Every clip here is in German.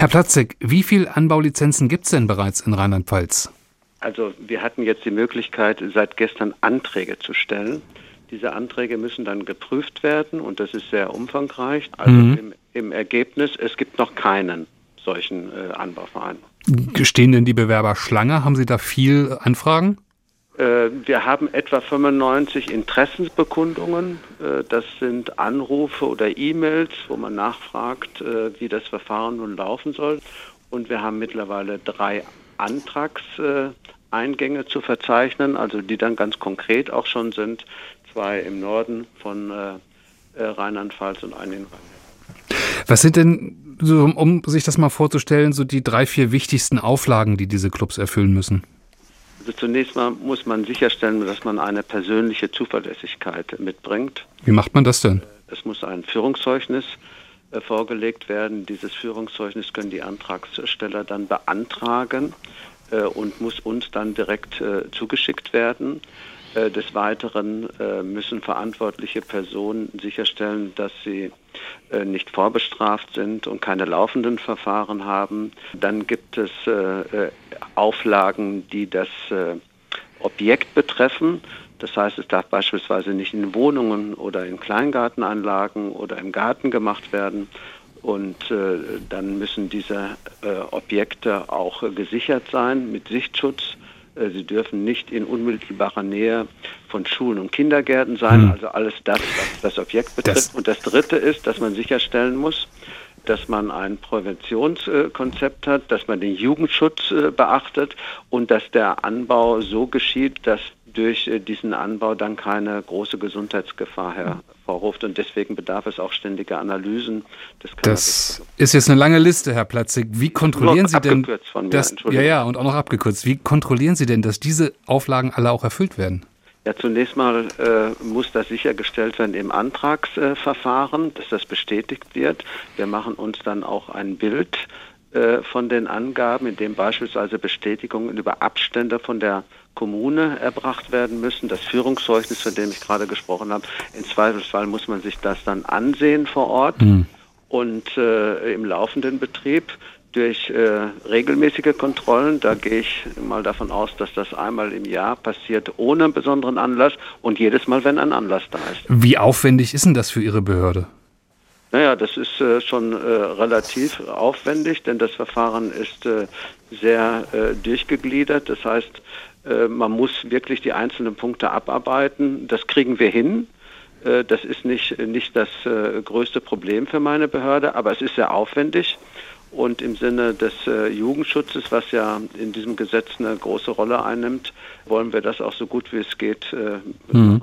Herr Platzek, wie viele Anbaulizenzen gibt es denn bereits in Rheinland-Pfalz? Also wir hatten jetzt die Möglichkeit, seit gestern Anträge zu stellen. Diese Anträge müssen dann geprüft werden und das ist sehr umfangreich. Also im Ergebnis, es gibt noch keinen solchen Anbauverein. Stehen denn die Bewerber Schlange? Haben Sie da viel Anfragen? Wir haben etwa 95 Interessensbekundungen. Das sind Anrufe oder E-Mails, wo man nachfragt, wie das Verfahren nun laufen soll. Und wir haben mittlerweile 3 Antragseingänge zu verzeichnen, also die dann ganz konkret auch schon sind. 2 im Norden von Rheinland-Pfalz und einen in Rheinland. Was sind denn, so, um sich das mal vorzustellen, so die 3, 4 wichtigsten Auflagen, die diese Clubs erfüllen müssen? Also zunächst mal muss man sicherstellen, dass man eine persönliche Zuverlässigkeit mitbringt. Wie macht man das denn? Es muss ein Führungszeugnis vorgelegt werden. Dieses Führungszeugnis können die Antragsteller dann beantragen und muss uns dann direkt zugeschickt werden. Des Weiteren müssen verantwortliche Personen sicherstellen, dass sie nicht vorbestraft sind und keine laufenden Verfahren haben. Dann gibt es Auflagen, die das Objekt betreffen. Das heißt, es darf beispielsweise nicht in Wohnungen oder in Kleingartenanlagen oder im Garten gemacht werden. Und dann müssen diese Objekte auch gesichert sein mit Sichtschutz. Sie dürfen nicht in unmittelbarer Nähe von Schulen und Kindergärten sein, also alles das, was das Objekt betrifft. Und das Dritte ist, dass man sicherstellen muss, dass man ein Präventionskonzept hat, dass man den Jugendschutz beachtet und dass der Anbau so geschieht, dass durch diesen Anbau dann keine große Gesundheitsgefahr hervorruft. Und deswegen bedarf es auch ständiger Analysen des Cannabis. Das ist jetzt eine lange Liste, Herr Platzek. Wie kontrollieren Sie denn das? Ja, und auch noch abgekürzt. Wie kontrollieren Sie denn, dass diese Auflagen alle auch erfüllt werden? Ja, zunächst mal muss das sichergestellt werden im Antragsverfahren, dass das bestätigt wird. Wir machen uns dann auch ein Bild von den Angaben, in dem beispielsweise Bestätigungen über Abstände von der Kommune erbracht werden müssen. Das Führungszeugnis, von dem ich gerade gesprochen habe, im Zweifelsfall muss man sich das dann ansehen vor Ort und im laufenden Betrieb durch regelmäßige Kontrollen. Da gehe ich mal davon aus, dass das einmal im Jahr passiert ohne besonderen Anlass und jedes Mal, wenn ein Anlass da ist. Wie aufwendig ist denn das für Ihre Behörde? Naja, das ist schon relativ aufwendig, denn das Verfahren ist sehr durchgegliedert. Das heißt, man muss wirklich die einzelnen Punkte abarbeiten. Das kriegen wir hin. Das ist nicht das größte Problem für meine Behörde, aber es ist sehr aufwendig. Und im Sinne des Jugendschutzes, was ja in diesem Gesetz eine große Rolle einnimmt, wollen wir das auch so gut wie es geht machen.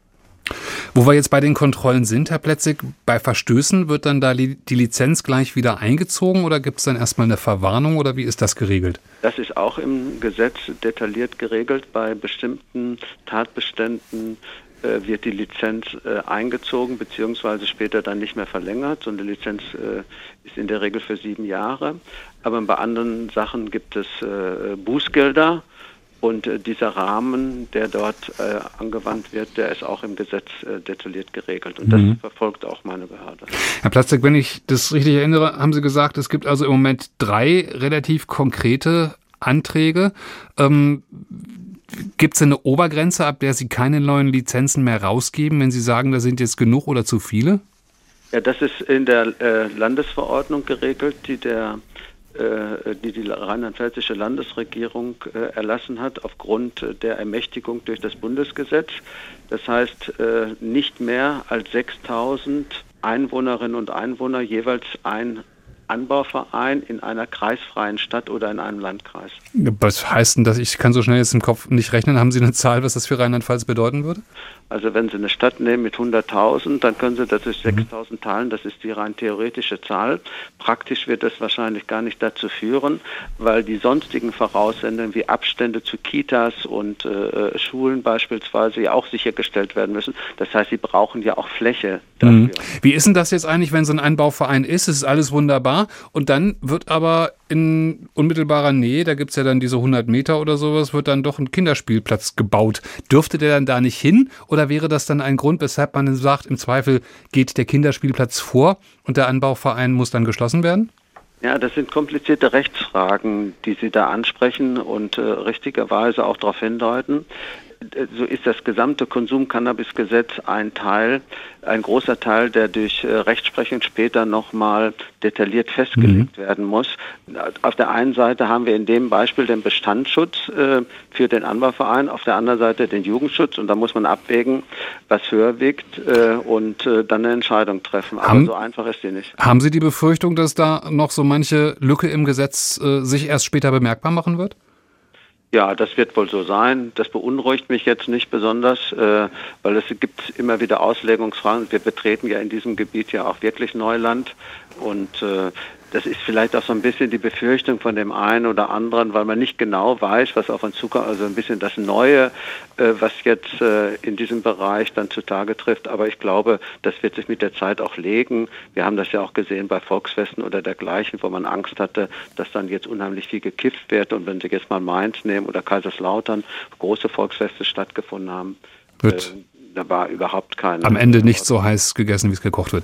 Wo wir jetzt bei den Kontrollen sind, Herr Platzek, bei Verstößen wird dann da die Lizenz gleich wieder eingezogen oder gibt es dann erstmal eine Verwarnung oder wie ist das geregelt? Das ist auch im Gesetz detailliert geregelt. Bei bestimmten Tatbeständen wird die Lizenz eingezogen bzw. später dann nicht mehr verlängert. So eine Lizenz ist in der Regel für 7 Jahre. Aber bei anderen Sachen gibt es Bußgelder. Und dieser Rahmen, der dort angewandt wird, der ist auch im Gesetz detailliert geregelt. Und das verfolgt auch meine Behörde. Herr Platzek, wenn ich das richtig erinnere, haben Sie gesagt, es gibt also im Moment 3 relativ konkrete Anträge. Gibt es eine Obergrenze, ab der Sie keine neuen Lizenzen mehr rausgeben, wenn Sie sagen, da sind jetzt genug oder zu viele? Ja, das ist in der Landesverordnung geregelt, die die rheinland-pfälzische Landesregierung erlassen hat aufgrund der Ermächtigung durch das Bundesgesetz. Das heißt, nicht mehr als 6.000 Einwohnerinnen und Einwohner, jeweils ein Anbauverein in einer kreisfreien Stadt oder in einem Landkreis. Was heißt denn das? Ich kann so schnell jetzt im Kopf nicht rechnen. Haben Sie eine Zahl, was das für Rheinland-Pfalz bedeuten würde? Also wenn Sie eine Stadt nehmen mit 100.000, dann können Sie das durch 6.000 teilen. Das ist die rein theoretische Zahl. Praktisch wird das wahrscheinlich gar nicht dazu führen, weil die sonstigen Voraussendungen wie Abstände zu Kitas und Schulen beispielsweise ja auch sichergestellt werden müssen. Das heißt, Sie brauchen ja auch Fläche dafür. Wie ist denn das jetzt eigentlich, wenn so ein Einbauverein ist? Es ist alles wunderbar und dann wird aber in unmittelbarer Nähe, da gibt es ja dann diese 100 Meter oder sowas, wird dann doch ein Kinderspielplatz gebaut. Dürfte der dann da nicht hin? Oder wäre das dann ein Grund, weshalb man sagt, im Zweifel geht der Kinderspielplatz vor und der Anbauverein muss dann geschlossen werden? Ja, das sind komplizierte Rechtsfragen, die Sie da ansprechen und richtigerweise auch darauf hindeuten. So ist das gesamte Konsum-Cannabis-Gesetz ein großer Teil, der durch Rechtsprechung später nochmal detailliert festgelegt werden muss. Auf der einen Seite haben wir in dem Beispiel den Bestandsschutz für den Anbauverein, auf der anderen Seite den Jugendschutz und da muss man abwägen, was höher wiegt und dann eine Entscheidung treffen. Aber so einfach ist die nicht. Haben Sie die Befürchtung, dass da noch so manche Lücke im Gesetz sich erst später bemerkbar machen wird? Ja, das wird wohl so sein. Das beunruhigt mich jetzt nicht besonders, weil es gibt immer wieder Auslegungsfragen. Wir betreten ja in diesem Gebiet ja auch wirklich Neuland und das ist vielleicht auch so ein bisschen die Befürchtung von dem einen oder anderen, weil man nicht genau weiß, was auf uns zukommt. Also ein bisschen das Neue, was jetzt in diesem Bereich dann zutage trifft. Aber ich glaube, das wird sich mit der Zeit auch legen. Wir haben das ja auch gesehen bei Volksfesten oder dergleichen, wo man Angst hatte, dass dann jetzt unheimlich viel gekifft wird. Und wenn Sie jetzt mal Mainz nehmen oder Kaiserslautern, große Volksfeste stattgefunden haben, da war überhaupt kein... Am Ende nicht so heiß gegessen, wie es gekocht wird.